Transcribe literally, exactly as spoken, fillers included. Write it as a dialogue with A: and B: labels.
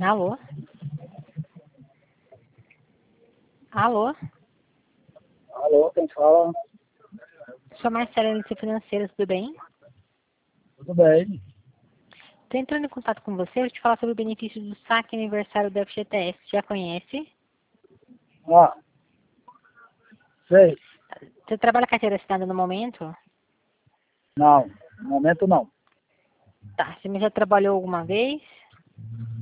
A: Alô? Alô?
B: Alô, quem fala?
A: Sou Marcela, Analista Financeira, tudo bem?
B: Tudo bem?
A: Estou entrando em contato com você para te falar sobre o benefício do saque aniversário do F G T S. Já conhece?
B: Ah, sei.
A: Você trabalha carteira assinada no momento?
B: Não, no momento não.
A: Tá. Você já trabalhou alguma vez?